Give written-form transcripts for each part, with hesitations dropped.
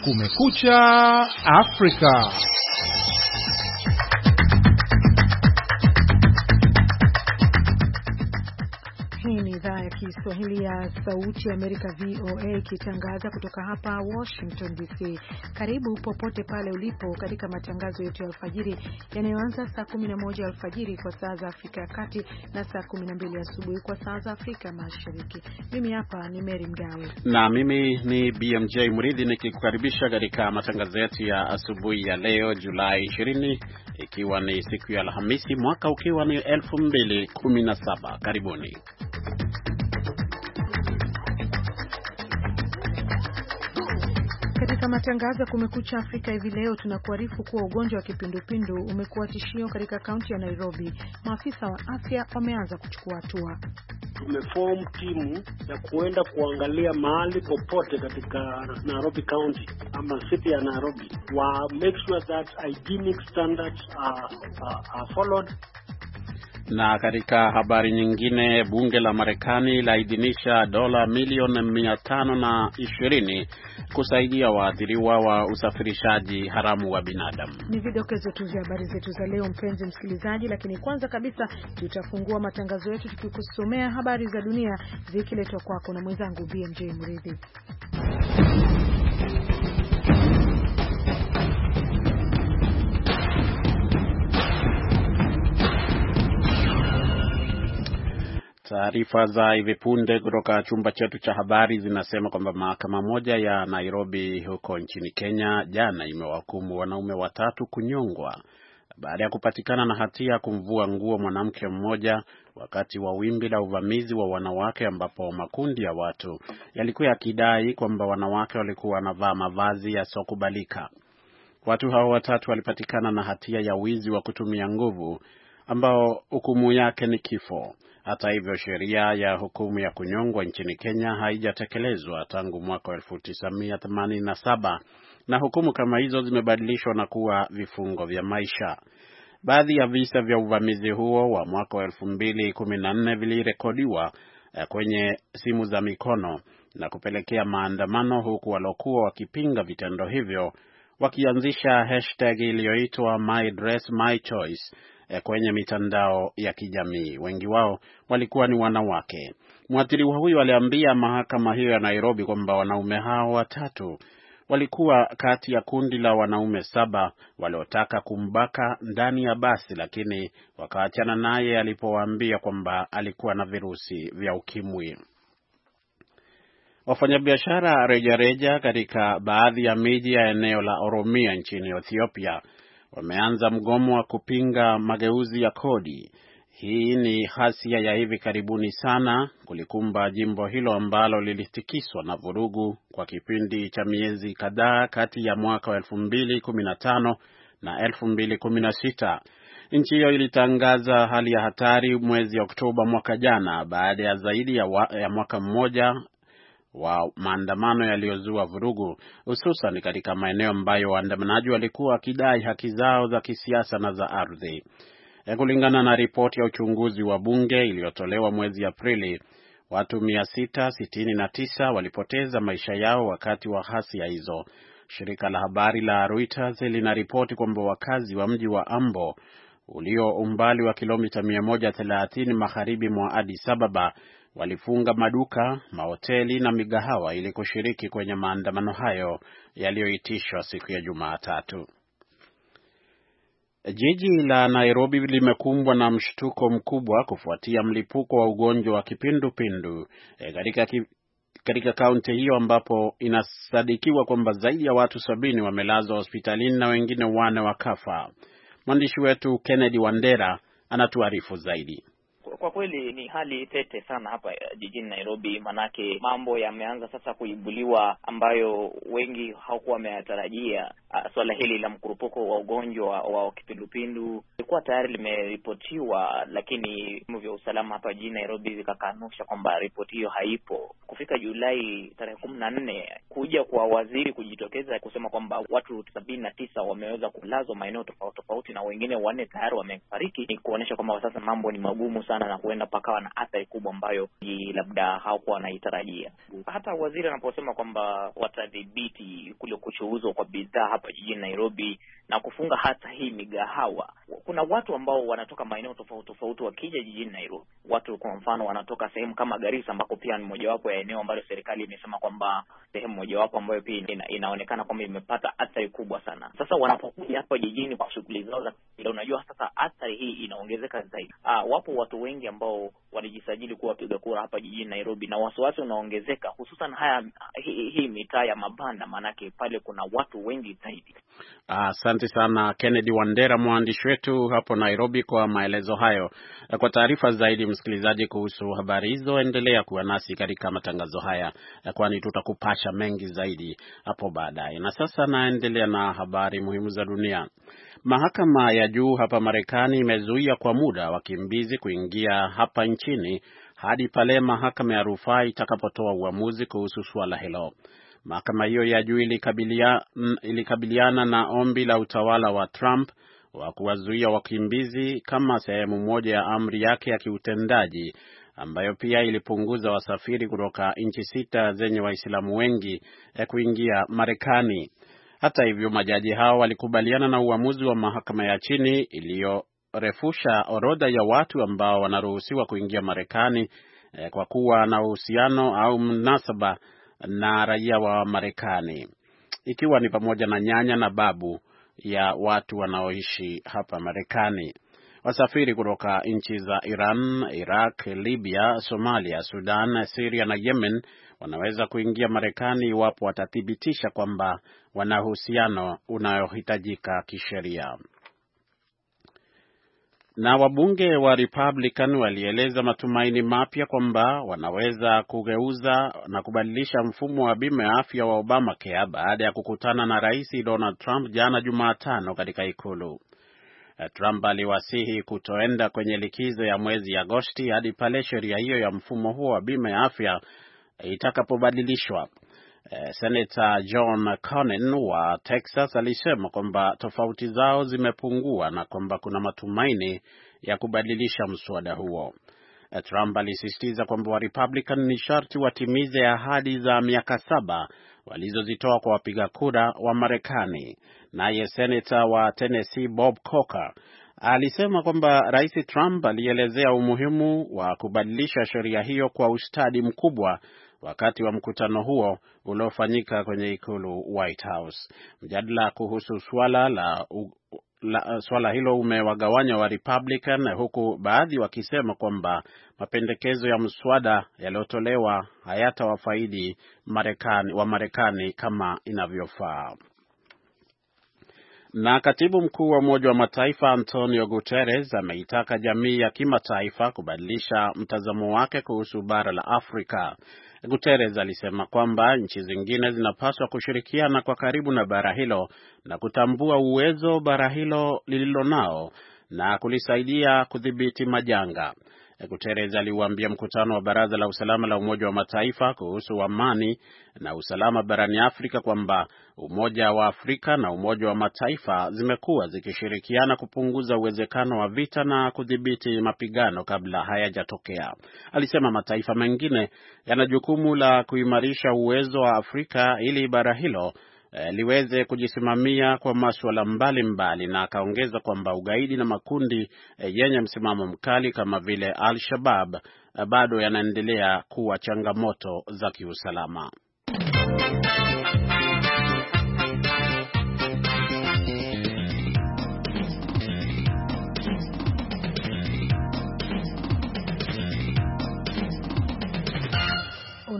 Kumekucha Afrika. Hii ni idhaa ya Kiswahili ya Sauti ya Amerika VOA ikitangaza kutoka hapa Washington DC. Karibu popote pale ulipo katika matangazo yetu ya alfajiri yanayoanza saa 11 alfajiri kwa saa za Afrika ya Kati na saa 12 asubuhi kwa saa za Afrika Mashariki. Mimi hapa ni Mary Mgawe. Na mimi ni BMJ Mridhi nikikukaribisha katika matangazo yetu ya asubuhi ya leo Julai 20 ikiwa ni siku ya Alhamisi mwaka ukiwa ni 2017. Karibuni. Katika matangazo Kumekucha Afrika hivi leo tunakuarifu kuwa ugonjwa wa kipindupindu umekuwa tishio katika kaunti ya Nairobi. Maafisa wa afya wameanza kuchukua hatua. Tumeform timu ya kuenda kuangalia mahali popote katika Nairobi County ama city ya Nairobi, wa make sure that hygienic standards are followed. Na katika habari nyingine, bunge la Marekani laidhinisha dola milioni 520 kusaidia waathiriwa wa usafirishaji haramu wa binadamu. Ni vidokezo tu vya habari zetu za leo, mpenzi msikilizaji, lakini kwanza kabisa tutafungua matangazo yetu tukikusomea habari za dunia zikiletwa kwako na mwenzangu BMJ Mridhi. Taarifa za hivi punde kutoka chumba chetu cha habari zinasema kwamba mahakama moja ya Nairobi huko nchini Kenya jana imewahukumu wanaume watatu kunyongwa baada ya kupatikana na hatia kumvua nguo mwanamke mmoja wakati wa wimbi la uvamizi wa wanawake, ambapo makundi ya watu yalikuwa yakidai kwamba wanawake walikuwa wanavaa mavazi yasiokubalika. Watu hao watatu walipatikana na hatia ya wizi wa kutumia nguvu ambao hukumu yake ni kifo. Hata hivyo, sheria ya hukumu ya kunyongwa nchini Kenya haijatekelezwa tangu mwaka 1987 na hukumu kama hizo zimebadilishwa na kuwa vifungo vya maisha. Baadhi ya visa vya uvamizi huo wa mwaka 2014 vilirekodiwa kwenye simu za mikono na kupelekea maandamano, huku walokuwa wakipinga vitendo hivyo wakianzisha hashtag iliyoitwa My Dress My Choice kwenye mitandao ya kijamii. Wengi wao walikuwa ni wanawake. Mwathiriwa huyu aliambia mahakama hiyo ya Nairobi kwamba wanaume hao watatu walikuwa kati ya kundi la wanaume 7 waliotaka kumbaka ndani ya basi, lakini wakaachana naye alipowaambia kwamba alikuwa na virusi vya ukimwi. Wafanyabiashara rejareja katika baadhi ya miji ya eneo la Oromia nchini Ethiopia wameanza mgomo wa kupinga mageuzi ya kodi. Hii ni hasia ya hivi karibuni sana kulikumba jimbo hilo ambalo lilitikiswa na vurugu kwa kipindi cha miezi kadhaa kati ya mwaka wa 2015 na 2016. Nchi hiyo ilitangaza hali ya hatari mwezi Oktoba mwaka jana baada ya zaidi ya mwaka mmoja wa maandamano yaliyozua vurugu, hususan katika maeneo ambayo waandamanaji walikuwa wakidai haki zao za kisiasa na za ardhi. Kulingana na ripoti ya uchunguzi wa bunge iliyotolewa mwezi Aprili, watu 669 walipoteza maisha yao wakati wa ghasia hizo. Shirika la habari la Reuters linaripoti kwamba wakazi wa mji wa Ambo ulio umbali wa kilomita 130 magharibi mwa Addis Ababa walifunga maduka, mahoteli na migahawa ili kushiriki kwenye maandamano hayo yaliyoitishwa siku ya Jumatatu. Jiji la Nairobi limekumbwa na mshtuko mkubwa kufuatia mlipuko wa ugonjwa wa kipindupindu katika kaunti hiyo, ambapo inasadikiwa kwamba zaidi ya watu 70 wamelazwa hospitalini na wengine 4 wakafa. Mwandishi wetu Kennedy Wandera anatuarifu zaidi. Kwa kweli ni hali tete sana hapa jijini Nairobi, manake mambo yameanza sasa kuibuliwa ambayo wengi hawakuwa wameyatarajia. swala hili la mkurupuko wa ugonjwa wa kipindupindu ilikuwa tayari limeripotiwa, lakini vyombo vya usalama hapa jijini Nairobi vikakanusha kwamba ripoti hiyo haipo. Kufika Julai tarehe 14 kuja kwa waziri kujitokeza kusema kwamba watu 79 wameweza kulazwa maeneo tofauti na wengine 4 tayari wamefariki, ni kuonesha kwamba sasa mambo ni magumu sana na huenda pakawa na athari kubwa ambayo labda hawakuwa wanaitarajia. Hata waziri anaposema kwamba watadhibiti kule kuchuuzwa kwa bidhaa hapa jijini Nairobi na kufunga hata hii migahawa, kuna watu ambao wanatoka maeneo tofauti wakija jijini Nairobi. Watu kwa mfano wanatoka sehemu kama Garissa, ambako pia ni mojawapo ya eneo ambalo serikali imesema kwamba sehemu mojawapo ambayo pia inaonekana kwamba imepata athari kubwa sana. Sasa wanapokuja hapa jijini kwa shughuli zao za kila, unajua sasa athari hii inaongezeka zaidi. Wapo watu wengi ambao walijisajili kuwa wapiga kura hapa jijini Nairobi, na wasiwasi unaongezeka hususan hii mitaa ya mabanda, manake pale kuna watu wengi zaidi. Asante sana Kennedy Wandera, mwandishi wetu hapo Nairobi, kwa maelezo hayo. Kwa taarifa zaidi, msikilizaji, kuhusu habari hizo, endelea kuwa nasi katika matangazo haya, kwani tutakupasha mengi zaidi hapo baadaye. Na sasa naendelea na habari muhimu za dunia. Mahakama ya juu hapa Marekani imezuia kwa muda wakimbizi kuingia hapa nchini hadi pale mahakama ya rufaa itakapotoa uamuzi kuhusu suala hilo. Mahakama hiyo ya juu ilikabiliana na ombi la utawala wa Trump wa kuwazuia wakimbizi kama sehemu moja ya amri yake ya kiutendaji ambayo pia ilipunguza wasafiri kutoka nchi 6 zenye Waislamu wengi kuingia Marekani. Hata hivyo, majaji hao walikubaliana na uamuzi wa mahakama ya chini iliyorefusha orodha ya watu ambao wanaruhusiwa kuingia Marekani kwa kuwa na uhusiano au mnasaba na raia wa Marekani, ikiwa ni pamoja na nyanya na babu ya watu wanaoishi hapa Marekani. Wasafiri kutoka nchi za Iran, Iraq, Libya, Somalia, Sudan, Syria na Yemen wanaweza kuingia Marekani iwapo watathibitisha kwamba wana uhusiano unaohitajika kisheria. Na wabunge wa Republican walieleza matumaini mapya kwamba wanaweza kugeuza na kubadilisha mfumo wa bima ya afya wa Obamacare baada ya kukutana na Rais Donald Trump jana Jumatano katika ikulu. Trump aliwasihi kutoenda kwenye likizo ya mwezi Agosti hadi pale sheria hiyo ya mfumo huo wa bima ya afya itakapobadilishwa. Senator John Cornyn wa Texas alisema kwamba tofauti zao zimepungua na kwamba kuna matumaini ya kubadilisha mswada huo. Trump alisisitiza kwamba wa Republican ni sharti watimize ahadi za miaka 7 walizozitoa kwa wapiga kura wa Marekani. Naye Senator wa Tennessee Bob Corker alisema kwamba Rais Trump alielezea umuhimu wa kubadilisha sheria hiyo kwa ustadi mkubwa wakati wa mkutano huo uliofanyika kwenye ikulu White House. Mjadala kuhusu swala hilo umewagawanya wa Republican, huku baadhi wakisema kwamba mapendekezo ya mswada yaliyotolewa hayatawafaidi wa Marekani kama inavyofaa. Na katibu mkuu wa Umoja wa Mataifa Antonio Guterres ameitaka jamii ya kimataifa kubadilisha mtazamo wake kuhusu bara la Afrika. Guterres alisema kwamba nchi zingine zinapaswa kushirikiana kwa karibu na bara hilo na kutambua uwezo bara hilo lililonao na kulisaidia kudhibiti majanga. Guterres aliuambia mkutano wa Baraza la Usalama la Umoja wa Mataifa kuhusu amani na usalama barani Afrika kwamba Umoja wa Afrika na Umoja wa Mataifa zimekuwa zikishirikiana kupunguza uwezekano wa vita na kudhibiti mapigano kabla hayajatokea. Alisema mataifa mengine yana jukumu la kuimarisha uwezo wa Afrika ili bara hilo liweze kujisimamia kwa masuala mbalimbali, na akaongeza kwamba ugaidi na makundi yenye msimamo mkali kama vile Al-Shabaab bado yanaendelea kuwa changamoto za kiusalama.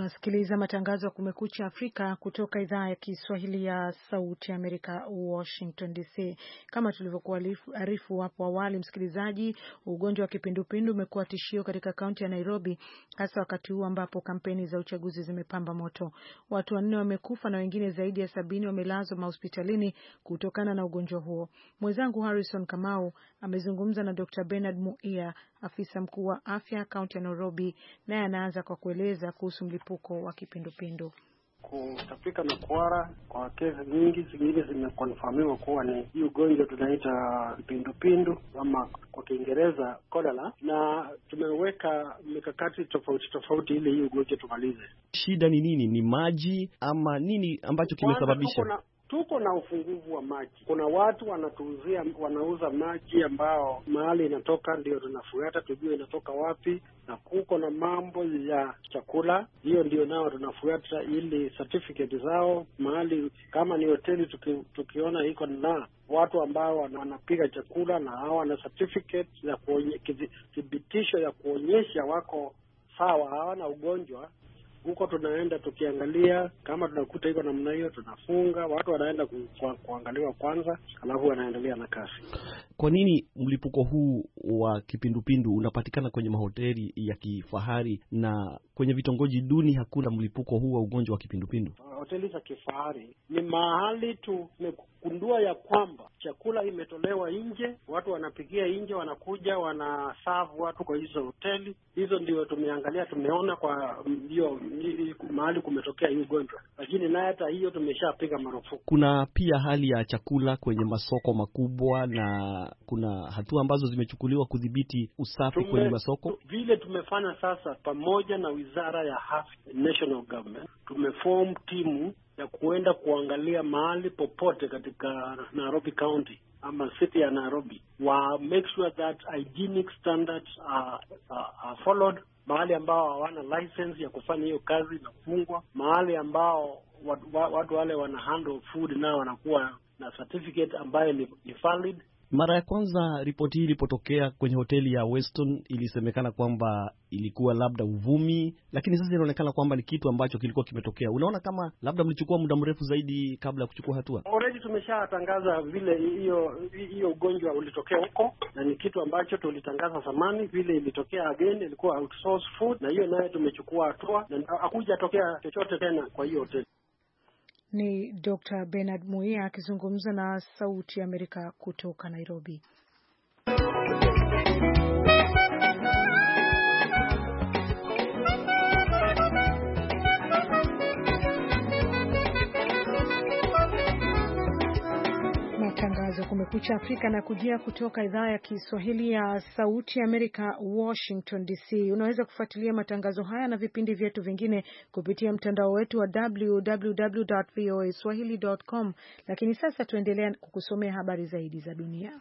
Unasikiliza matangazo ya Kumekucha Afrika kutoka idhaa ya Kiswahili ya Sauti ya Amerika, Washington DC. Kama tulivyokuarifu hapo awali, msikilizaji, ugonjwa wa kipindupindu umekuwa tishio katika kaunti ya Nairobi, hasa wakati huu ambapo kampeni za uchaguzi zimepamba moto. Watu 4 wamekufa na wengine zaidi ya 70 wamelazwa mahospitalini kutokana na ugonjwa huo. Mwenzangu Harrison Kamau amezungumza na Dr. Bernard Muia, afisa mkuu wa afya kaunti ya Nairobi, naye anaanza kwa kueleza kuhusu mlipuko wa kipindupindu. Kutapika na kuhara kwa kesi nyingi, zingine zimekonfirmiwa kuwa ni hii ugonjwa tunaita kipindupindu ama kwa Kiingereza cholera, na tumeweka mikakati tofauti ili hii ugonjwa tumalize. Shida ni nini? Ni maji ama nini ambacho kimesababisha? Tuko na ufunguvu wa maji. Kuna watu wanauza maji ambao mahali inatoka ndio tunafuata tujue inatoka wapi, na kuko na mambo ya chakula, hiyo ndio nao tunafuata ili certificate zao mahali, kama ni hoteli tukiona iko na watu ambao wanapika chakula na hao wana certificate ya thibitisho ya kuonyesha wako sawa, hawana ugonjwa, huko tunaenda tukiangalia, kama tunakuta iko namna hiyo tunafunga, watu wanaenda kuangaliwa kwanza, alafu wanaendelea na kazi. Kwa nini mlipuko huu wa kipindupindu unapatikana kwenye mahoteli ya kifahari na kwenye vitongoji duni hakuna mlipuko huu wa ugonjwa wa kipindupindu? Hoteli za kifahari ni mahali tumegundua ya kwamba chakula imetolewa nje, watu wanapikia nje, wanakuja wanaserve watu kwa hizo hoteli. Hizo ndio tumeangalia, tumeona kwa hiyo mahali kumetokea hii ugonjwa, lakini naye hata hiyo tumeshapiga marufuku. Kuna pia hali ya chakula kwenye masoko makubwa, na kuna hatua ambazo zimechukuliwa kudhibiti usafi kwenye masoko. Vile tumefanya sasa, pamoja na Wizara ya Afya, National Government, tumeform timu ya kuenda kuangalia mahali popote katika Nairobi County ama city ya Nairobi, wa make sure that hygienic standards are followed. Mahali ambao hawana license ya kufanya hiyo kazi inafungwa. Mahali ambao watu wale wana handle food nao wanakuwa na certificate ambayo ni valid. Mara ya kwanza ripoti hii ilipotokea kwenye hoteli ya Weston, ilisemekana kwamba ilikuwa labda uvumi, lakini sasa inaonekana kwamba ni kitu ambacho kilikuwa kimetokea. Unaona kama labda mlichukua muda mrefu zaidi kabla ya kuchukua hatua? Already tumeshatangaza vile hiyo ugonjwa ulitokea huko, na ni kitu ambacho tulitangaza zamani. Vile ilitokea again, ilikuwa outsourced food, na hiyo naye tumechukua hatua, na hakuja tokea chochote tena kwa hiyo hoteli. Ni Dr. Bernard Muia akizungumza na Sauti ya Amerika kutoka Nairobi. Matangazo Kumekucha Afrika na kujia kutoka idhaa ya Kiswahili ya Sauti ya Amerika, Washington DC. Unaweza kufuatilia matangazo haya na vipindi vyetu vingine kupitia mtandao wetu wa www.voaswahili.com. Lakini sasa tuendelea kukusomea habari zaidi za dunia.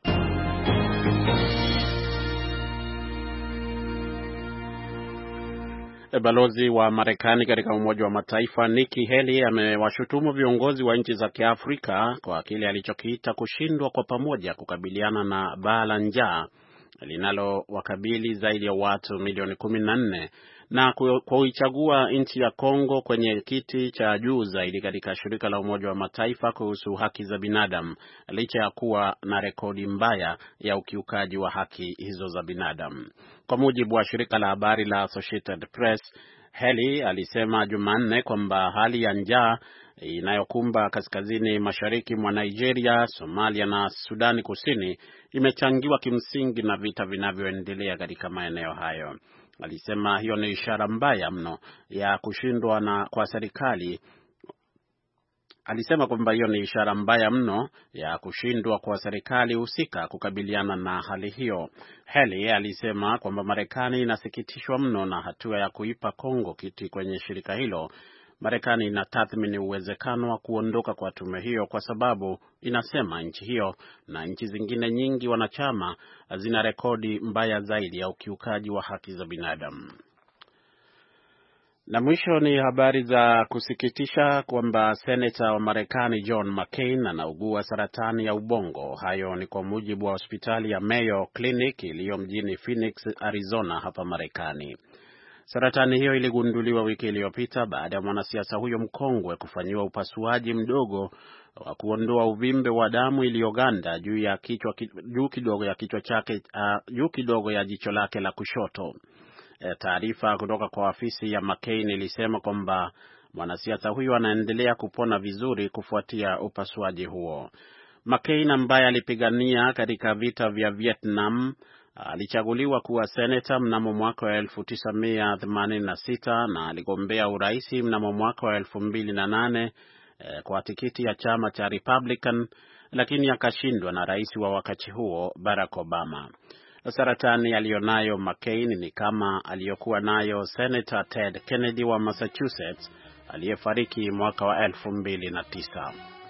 Balozi wa Marekani katika Umoja wa Mataifa Nikki Haley amewashutumu viongozi wa nchi za Kiafrika kwa kile alichokiita kushindwa kwa pamoja kukabiliana na baa la njaa linalowakabili zaidi ya watu milioni 14 na kuichagua nchi ya Kongo kwenye kiti cha juu zaidi katika shirika la Umoja wa Mataifa kuhusu haki za binadamu, licha ya kuwa na rekodi mbaya ya ukiukaji wa haki hizo za binadamu. Kwa mujibu wa shirika la habari la Associated Press, Haley alisema Jumanne kwamba hali ya njaa inayokumba kaskazini mashariki mwa Nigeria, Somalia na Sudani Kusini imechangiwa kimsingi na vita vinavyoendelea katika maeneo hayo. Alisema hiyo ni ishara mbaya mno ya kushindwa kwa serikali. Alisema kwamba hiyo ni ishara mbaya mno ya kushindwa kwa serikali husika kukabiliana na hali hiyo. Haley alisema kwamba Marekani inasikitishwa mno na hatua ya kuipa Kongo kiti kwenye shirika hilo. Marekani inatathmini uwezekano wa kuondoka kwa tume hiyo kwa sababu inasema nchi hiyo na nchi zingine nyingi wanachama zina rekodi mbaya zaidi ya ukiukaji wa haki za binadamu. Na mwisho ni habari za kusikitisha kwamba seneta wa Marekani John McCain anaugua saratani ya ubongo. Hayo ni kwa mujibu wa hospitali ya Mayo Clinic iliyo mjini Phoenix, Arizona hapa Marekani. Saratani hiyo iligunduliwa wiki iliyopita baada ya mwanasiasa huyo mkongwe kufanyiwa upasuaji mdogo wa kuondoa uvimbe wa damu iliyoganda juu kidogo ya jicho lake la kushoto. Taarifa kutoka kwa afisi ya McCain ilisema kwamba mwanasiasa huyo anaendelea kupona vizuri kufuatia upasuaji huo. McCain ambaye alipigania katika vita vya Vietnam alichaguliwa kuwa seneta mnamo mwaka wa 1986 na aligombea urais mnamo mwaka wa 2008 kwa tikiti ya chama cha Republican, lakini akashindwa na rais wa wakati huo Barack Obama. Saratani aliyonayo McCain ni kama aliyokuwa nayo Senator Ted Kennedy wa Massachusetts aliyefariki mwaka wa 2009.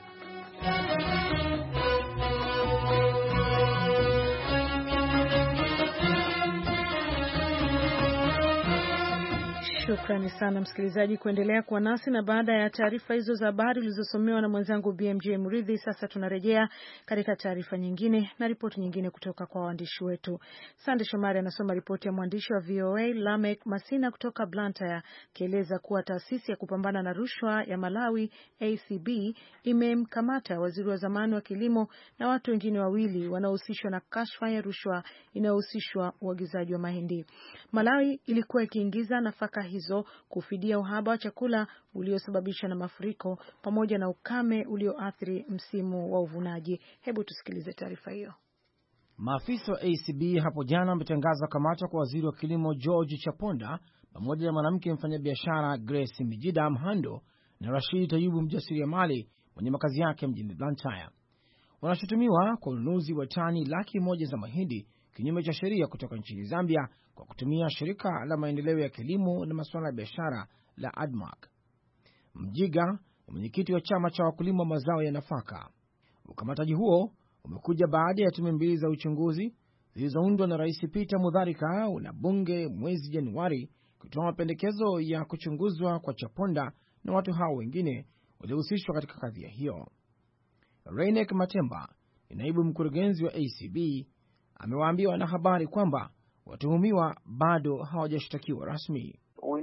Shukrani sana msikilizaji kuendelea kuwa nasi, na baada ya taarifa hizo za habari zilizosomewa na mwenzangu BMJ Muridhi, sasa tunarejea katika taarifa nyingine na ripoti nyingine kutoka kwa waandishi wetu. Sande Shomari anasoma ripoti ya mwandishi wa VOA Lamek Masina kutoka Blantyre, akieleza kuwa taasisi ya kupambana na rushwa ya Malawi ACB imemkamata waziri wa zamani wa kilimo na watu wengine wawili wanaohusishwa na kashfa ya rushwa inayohusishwa uagizaji wa mahindi. Malawi ilikuwa ikiingiza nafaka hizo kufidia uhaba wa chakula uliosababishwa na mafuriko pamoja na ukame ulioathiri msimu wa uvunaji. Hebu tusikilize taarifa hiyo. Maafisa wa ACB hapo jana wametangaza kukamatwa kwa waziri wa kilimo George Chaponda pamoja na mwanamke mfanyabiashara Grace Mijida Mhando na Rashid Tayubu mjasiriamali mwenye makazi yake mjini Blantyre. Wanashutumiwa kwa ununuzi wa tani 100,000 za mahindi kinyume cha sheria kutoka nchini Zambia kwa kutumia shirika la maendeleo ya kilimo na masuala ya biashara la ADMAC. Mjiga ni mwenyekiti wa chama cha wakulima wa mazao ya nafaka. Ukamataji huo umekuja baada ya tume mbili za uchunguzi zilizoundwa na Rais Peter Mutharika na bunge mwezi Januari kutoa mapendekezo ya kuchunguzwa kwa Chaponda na watu hao wengine waliohusishwa katika kadhia hiyo. Reinek Matemba ni naibu mkurugenzi wa ACB, amewaambia wanahabari kwamba watuhumiwa bado hawajashtakiwa rasmi.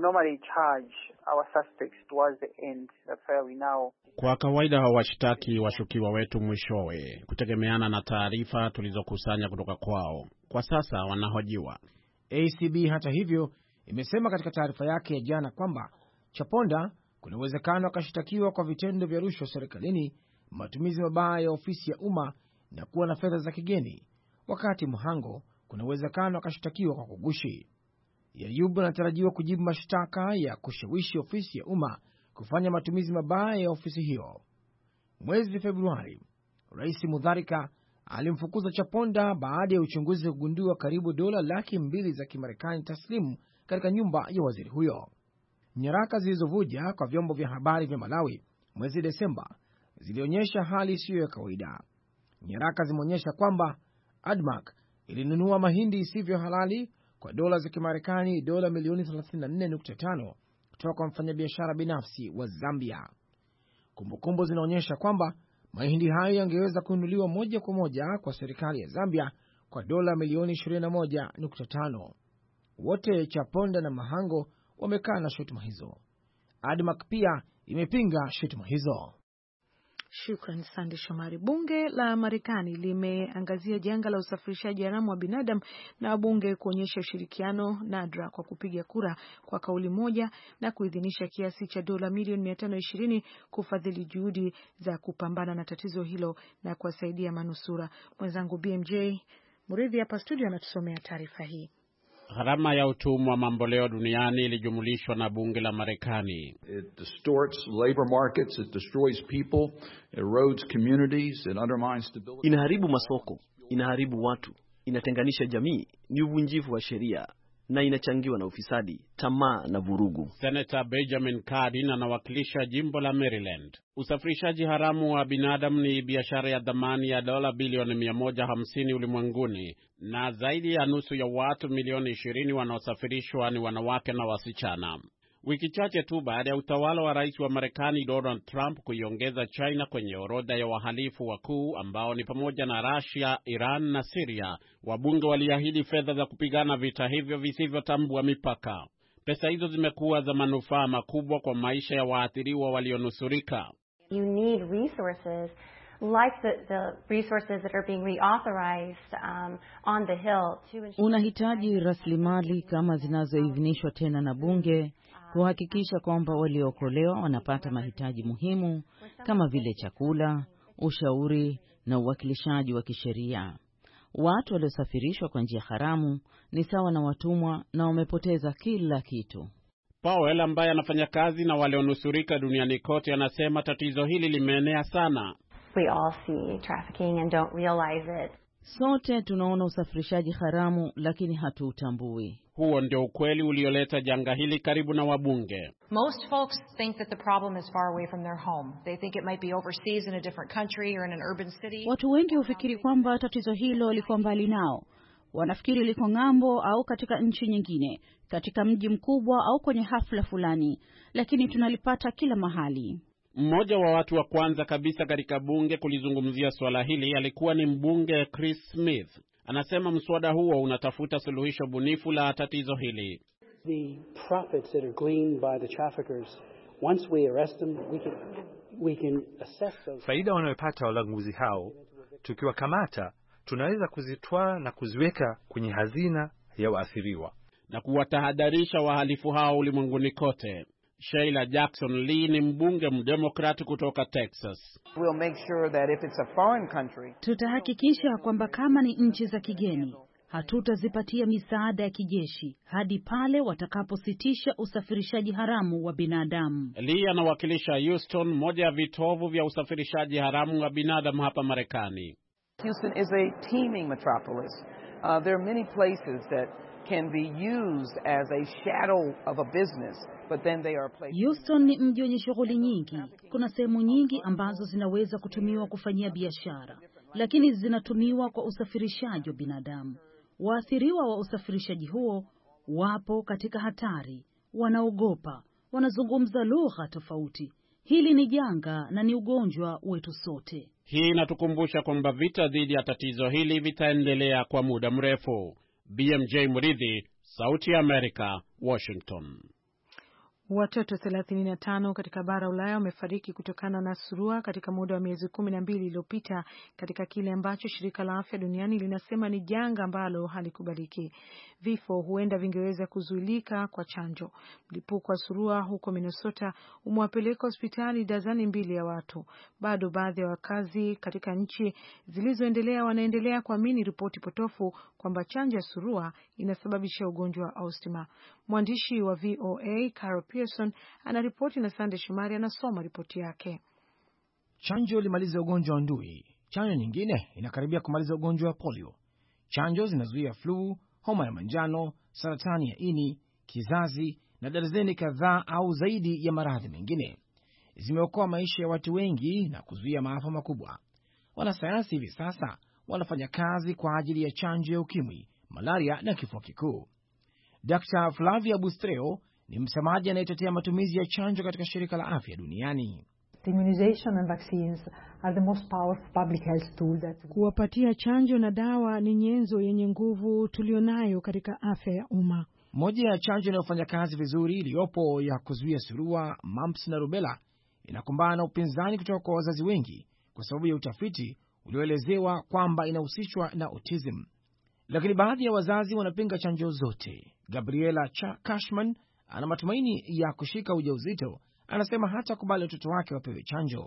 Kwa kawaida hawashtaki washukiwa wetu mwishowe, kutegemeana na taarifa tulizokusanya kutoka kwao. Kwa sasa wanahojiwa. ACB hata hivyo imesema katika taarifa yake ya jana kwamba Chaponda kuna uwezekano akashtakiwa kwa vitendo vya rushwa serikalini, matumizi mabaya ya ofisi ya umma na kuwa na fedha za kigeni, wakati Mhango kuna uwezekano akashtakiwa kwa kugushi. Yayub anatarajiwa kujibu mashtaka ya kushawishi ofisi ya umma kufanya matumizi mabaya ya ofisi hiyo. Mwezi Februari, Rais Mutharika alimfukuza Chaponda baada ya uchunguzi kugundua karibu dola 200,000 za Kimarekani taslimu katika nyumba ya waziri huyo. Nyaraka zilizovuja kwa vyombo vya habari vya Malawi mwezi Desemba zilionyesha hali isiyo ya kawaida. Nyaraka zimeonyesha kwamba ADMAC ilinunua mahindi isivyo halali kwa dola za Kimarekani dola milioni 34.5 kutoka kwa mfanyabiashara binafsi wa Zambia. Kumbukumbu zinaonyesha kwamba mahindi hayo yangeweza kununuliwa moja kwa moja kwa serikali ya Zambia kwa dola milioni 21.5. Wote Chaponda na Mahango wamekaa na shutuma hizo. ADMAC pia imepinga shutuma hizo. Shukran Sande Shomari. Bunge la Marekani limeangazia janga la usafirishaji haramu wa binadamu na wabunge kuonyesha ushirikiano nadra kwa kupiga kura kwa kauli moja na kuidhinisha kiasi cha dola milioni 520 kufadhili juhudi za kupambana na tatizo hilo na kuwasaidia manusura. Mwenzangu BMJ Muridhi hapa studio anatusomea taarifa hii. Gharama ya utumwa mamboleo duniani ilijumulishwa na bunge la Marekani. It distorts labor markets, it destroys people, it erodes communities, it undermines stability. Inaharibu masoko, inaharibu watu, inatenganisha jamii, ni uvunjifu wa sheria na inachangiwa na ufisadi, tamaa na vurugu. Senator Benjamin Cardin anawakilisha jimbo la Maryland. Usafirishaji haramu wa binadamu ni biashara ya dhamani ya dola bilioni 150 ulimwenguni, na zaidi ya nusu ya watu milioni 20 wanaosafirishwa ni wanawake na wasichana. Wiki chache tu baada ya utawala wa rais wa Marekani Donald Trump kuiongeza China kwenye orodha ya wahalifu wakuu ambao ni pamoja na Russia, Iran na Syria, wabunge waliahidi fedha za kupigana vita hivyo visivyotambua mipaka. Pesa hizo zimekuwa za manufaa makubwa kwa maisha ya waathiriwa walionusurika. You need resources like the resources that are being reauthorized on the Hill to ensure. Unahitaji rasilimali kama zinazoidhinishwa tena na bunge kuhakikisha kwamba waliookolewa wanapata mahitaji muhimu kama vile chakula, ushauri na uwakilishaji wa kisheria. Watu waliosafirishwa kwa njia haramu ni sawa na watumwa na wamepoteza kila kitu. Powell ambaye anafanya kazi na walionusurika duniani kote anasema tatizo hili limeenea sana. We all see trafficking and don't realize it. Sote tunaona usafirishaji haramu lakini hatuutambui. Huo ndio ukweli ulioleta janga hili karibu na wabunge. Most folks think that the problem is far away from their home. They think it might be overseas in a different country or in an urban city. Watu wengi hufikiri kwamba tatizo hilo liko mbali nao. Wanafikiri liko ng'ambo au katika nchi nyingine, katika mji mkubwa au kwenye hafla fulani, lakini tunalipata kila mahali. Mmoja wa watu wa kwanza kabisa katika bunge kulizungumzia swala hili alikuwa ni mbunge Chris Smith. Anasema mswada huo unatafuta suluhisho bunifu la tatizo hili. The profits that are gleaned by the traffickers, once we arrest them, we can assess those. Faida wanayopata walanguzi hao, tukiwakamata, tunaweza kuzitwaa na kuziweka kwenye hazina ya waathiriwa na kuwatahadharisha wahalifu hao ulimwenguni kote. Sheila Jackson Lee ni mbunge mdemokrati kutoka Texas. We'll make sure that if it's a foreign country, tutahakikisha kwamba kama ni nchi za kigeni, hatutazipatia misaada ya kijeshi hadi pale watakapositisha usafirishaji haramu wa binadamu. Lee anawakilisha Houston, moja ya vitovu vya usafirishaji haramu wa binadamu hapa Marekani. Houston is a teeming metropolis. There are many places that can be used as a shadow of a business, but then they are places. Houston ni mji wenye shughuli nyingi. Kuna sehemu nyingi ambazo zinaweza kutumiwa kufanyia biashara, lakini zinatumiwa kwa usafirishaji wa binadamu. Waathiriwa wa usafirishaji huo wapo katika hatari, wanaogopa, wanazungumza lugha tofauti. Hili ni janga na ni ugonjwa wetu sote. Hii inatukumbusha kwamba vita dhidi ya tatizo hili vitaendelea kwa muda mrefu. BMJ Muridhi, Sauti ya Amerika, Washington. Watoto 35 katika bara Ulaya wamefariki kutokana na surua katika muda wa miezi 12 iliyopita katika kile ambacho shirika la afya duniani linasema ni janga ambalo halikubaliki. Vifo huenda vingeweza kuzuilika kwa chanjo. Mlipuko wa surua huko Minnesota umewapeleka hospitali dazani 2 ya watu. Bado baadhi ya wakazi katika nchi zilizoendelea wanaendelea kuamini ripoti potofu kwamba chanjo ya surua inasababisha ugonjwa wa asthma. Mwandishi wa VOA Carol Pearson anaripoti na Sande Shumari anasoma ripoti yake. Chanjo limaliza ugonjwa wa ndui. Chanjo nyingine inakaribia kumaliza ugonjwa wa polio. Chanjo zinazuia flu, homa ya manjano, saratani ya ini, kizazi na darzeni kadhaa au zaidi ya maradhi mengine. Zimeokoa maisha ya watu wengi na kuzuia maafa makubwa. Wanasayansi hivi sasa wanafanya kazi kwa ajili ya chanjo ya ukimwi, malaria na kifua kikuu. Dr. Flavia Bustreo ni msemaji anayetetea matumizi ya chanjo katika shirika la afya duniani. Immunization and vaccines are the most powerful public health tool that kuwapatia chanjo na dawa ni nyenzo yenye nguvu tulionayo katika afya ya umma. Moja ya chanjo inayofanya kazi vizuri iliyopo ya kuzuia surua, mumps na rubella inakumbana na upinzani kutoka kwa wazazi wengi kwa sababu ya utafiti ulioelezewa kwamba inahusishwa na autism. Lakini baadhi ya wazazi wanapinga chanjo zote. Gabriela Cashman ana matumaini ya kushika ujauzito. Anasema hata kubali watoto wake wapewe chanjo.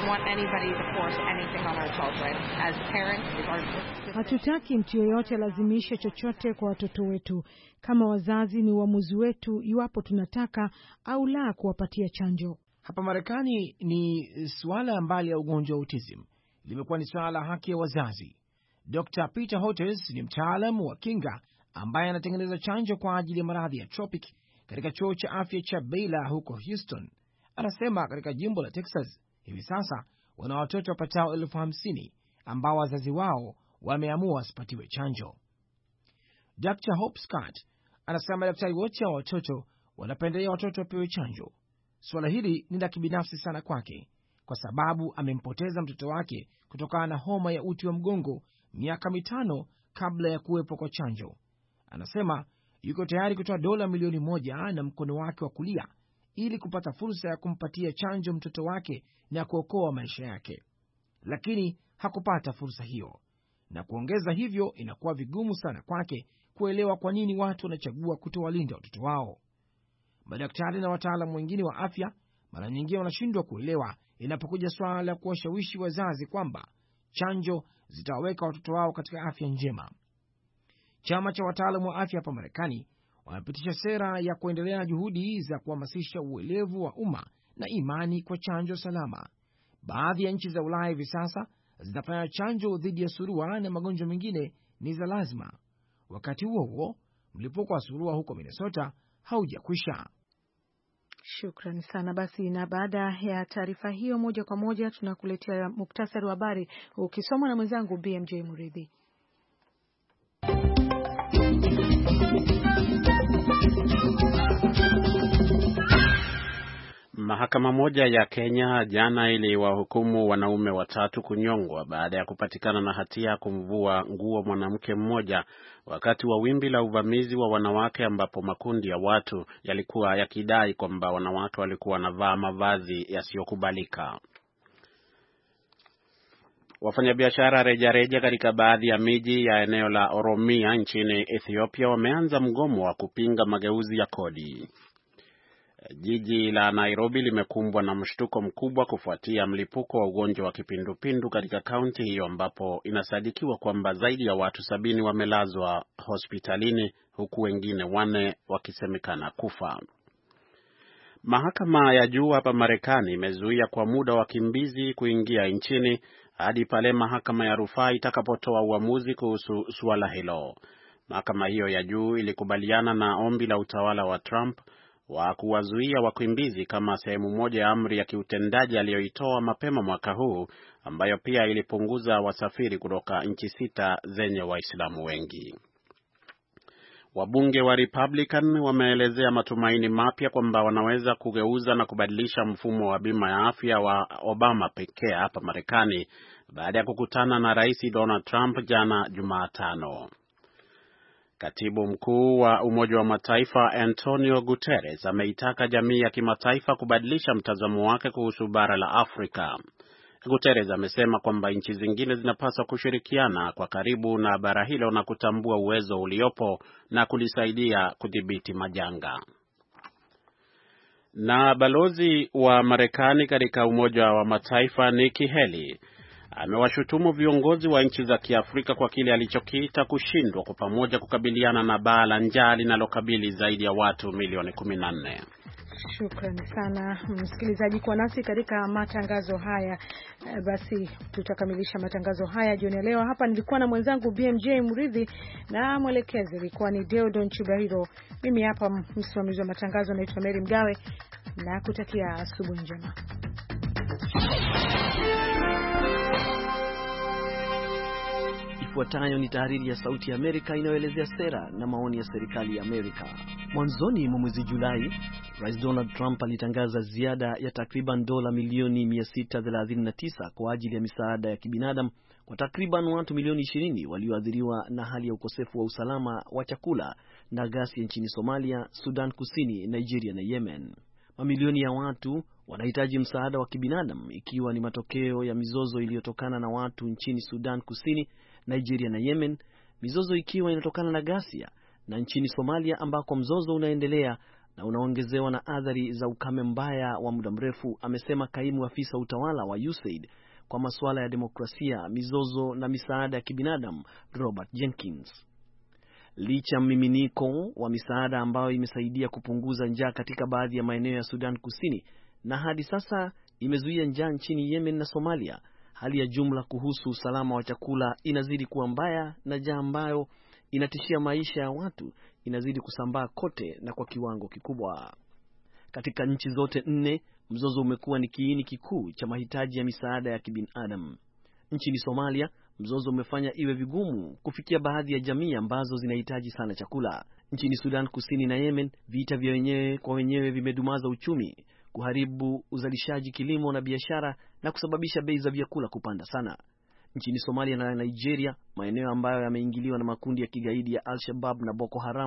Hatutaki mtu yoyote alazimishe chochote kwa watoto wetu. Kama wazazi ni uamuzi wetu iwapo tunataka au la kuwapatia chanjo. Hapa Marekani ni suala mbali ya ugonjwa wa autism limekuwa ni suala la haki ya wazazi. Dr. Peter Hotez ni mtaalamu wa kinga ambaye anatengeneza chanjo kwa ajili ya maradhi ya tropic katika chuo cha afya cha Baylor huko Houston. Anasema katika jimbo la Texas hivi sasa wana watoto wapatao 50,000 ambao wazazi wao wameamua wasipatiwe chanjo. Dr. Hope Scott anasema madaktari wote wa watoto wanapendelea watoto wapewe chanjo. Swala hili ni la kibinafsi sana kwake kwa sababu amempoteza mtoto wake kutokana na homa ya uti wa mgongo miaka 5 kabla ya kuwepo kwa chanjo. Anasema yuko tayari kutoa dola milioni 1 na mkono wake wa kulia ili kupata fursa ya kumpatia chanjo mtoto wake na kuokoa maisha yake, lakini hakupata fursa hiyo, na kuongeza hivyo inakuwa vigumu sana kwake kuelewa kwa nini watu wanachagua kutowalinda watoto wao. Madaktari na wataalamu wengine wa afya mara nyingine wanashindwa kuelewa inapokuja swala la kuwashawishi wazazi kwamba chanjo zitawaweka watoto wao katika afya njema. Chama cha wataalamu wa afya hapa Marekani wamepitisha sera ya kuendelea na juhudi za kuhamasisha uelevu wa umma na imani kwa chanjo salama. Baadhi ya nchi za Ulaya hivi sasa zinafanya chanjo dhidi ya surua na magonjwa mengine ni za lazima. Wakati huo huo, mlipuko wa surua huko Minnesota haujakwisha. Shukrani sana. Basi, na baada ya taarifa hiyo, moja kwa moja tunakuletea muktasari wa habari ukisomwa na mwenzangu BMJ Muridhi. Mahakama moja ya Kenya jana iliwahukumu wanaume 3 kunyongwa baada ya kupatikana na hatia ya kumvua nguo mwanamke mmoja wakati wa wimbi la uvamizi wa wanawake, ambapo makundi ya watu yalikuwa yakidai kwamba wanawake walikuwa wanavaa mavazi yasiyokubalika. Wafanyabiashara rejareja katika baadhi ya miji ya eneo la Oromia nchini Ethiopia wameanza mgomo wa kupinga mageuzi ya kodi. Jiji la Nairobi limekumbwa na mshtuko mkubwa kufuatia mlipuko wa ugonjwa wa kipindupindu katika kaunti hiyo, ambapo inasadikiwa kwamba zaidi ya watu 70 wamelazwa hospitalini huku wengine 4 wakisemekana kufa. Mahakama ya juu hapa Marekani imezuia kwa muda wakimbizi kuingia nchini hadi pale mahakama ya rufaa itakapotoa uamuzi kuhusu suala hilo. Mahakama hiyo ya juu ilikubaliana na ombi la utawala wa Trump wa kuwazuia wakimbizi kama sehemu moja ya amri ya kiutendaji aliyoitoa mapema mwaka huu, ambayo pia ilipunguza wasafiri kutoka nchi 6 zenye Waislamu wengi. Wabunge wa Republican wameelezea matumaini mapya kwamba wanaweza kugeuza na kubadilisha mfumo wa bima ya afya wa Obama pekee hapa Marekani baada ya kukutana na Rais Donald Trump jana Jumatano. Katibu mkuu wa Umoja wa Mataifa Antonio Guterres ameitaka jamii ya kimataifa kubadilisha mtazamo wake kuhusu bara la Afrika. Guterres amesema kwamba nchi zingine zinapaswa kushirikiana kwa karibu na bara hilo na kutambua uwezo uliopo na kulisaidia kudhibiti majanga. Na balozi wa Marekani katika Umoja wa Mataifa Nikki Haley amewashutumu viongozi wa nchi za Kiafrika kwa kile alichokiita kushindwa kwa pamoja kukabiliana na baa la njaa linalokabili zaidi ya watu milioni 14. Shukrani sana msikilizaji kwa nasi katika matangazo haya. Basi tutakamilisha matangazo haya jioni leo. Hapa nilikuwa na mwenzangu BMJ Muridhi na mwelekezi alikuwa ni Deodon Chubahiro. Mimi hapa msimamizi wa matangazo naitwa Mary Mgawe na kutakia asubuhi njema. Ifuatayo ni tahariri ya Sauti ya Amerika inayoelezea sera na maoni ya serikali ya Amerika. Mwanzoni mwa mwezi Julai, Rais Donald Trump alitangaza ziada ya takriban dola milioni 639 kwa ajili ya misaada ya kibinadamu kwa takriban watu milioni 20 walioathiriwa na hali ya ukosefu wa usalama wa chakula na ghasia nchini Somalia, Sudan Kusini, Nigeria na Yemen. Mamilioni ya watu wanahitaji msaada wa kibinadamu, ikiwa ni matokeo ya mizozo iliyotokana na watu nchini Sudan Kusini, Nigeria na Yemen, mizozo ikiwa inatokana na ghasia, na nchini Somalia ambako mzozo unaendelea na unaongezewa na athari za ukame mbaya wa muda mrefu, amesema kaimu afisa utawala wa USAID kwa masuala ya demokrasia, mizozo na misaada ya kibinadamu, Robert Jenkins. Licha mmiminiko wa misaada ambayo imesaidia kupunguza njaa katika baadhi ya maeneo ya Sudan Kusini na hadi sasa imezuia njaa nchini Yemen na Somalia, hali ya jumla kuhusu usalama wa chakula inazidi kuwa mbaya na njaa ambayo inatishia maisha ya watu inazidi kusambaa kote na kwa kiwango kikubwa. Katika nchi zote 4, mzozo umekuwa ni kiini kikuu cha mahitaji ya misaada ya kibinadamu. Nchini Somalia, mzozo umefanya iwe vigumu kufikia baadhi ya jamii ambazo zinahitaji sana chakula. Nchini Sudan Kusini na Yemen, vita vya wenyewe kwa wenyewe vimedumaza uchumi, kuharibu uzalishaji, kilimo na biashara na kusababisha bei za vyakula kupanda sana. Nchini Somalia na Nigeria, maeneo ambayo yameingiliwa na makundi ya kigaidi ya Al-Shabaab na Boko Haram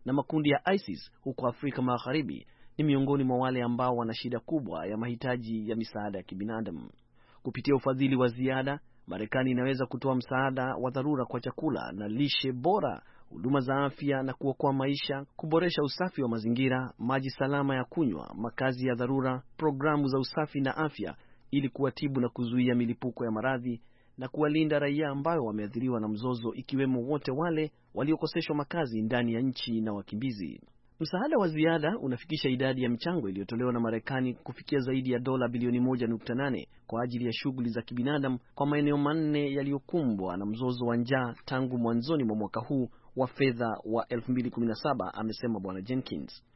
na makundi ya ISIS huko Afrika Magharibi ni miongoni mwa wale ambao wana shida kubwa ya mahitaji ya misaada ya kibinadamu. Kupitia ufadhili wa ziada, Marekani inaweza kutoa msaada wa dharura kwa chakula na lishe bora, huduma za afya na kuokoa maisha, kuboresha usafi wa mazingira, maji salama ya kunywa, makazi ya dharura, programu za usafi na afya ili kuwatibu na kuzuia milipuko ya maradhi na kuwalinda raia ambao wameathiriwa na mzozo, ikiwemo wote wale waliokoseshwa makazi ndani ya nchi na wakimbizi. Msaada wa ziada unafikisha idadi ya michango iliyotolewa na Marekani kufikia zaidi ya dola bilioni 1.8 kwa ajili ya shughuli za kibinadamu kwa maeneo manne yaliyokumbwa na mzozo wa njaa tangu mwanzoni mwa mwaka huu wa fedha wa 2017, amesema Bwana Jenkins.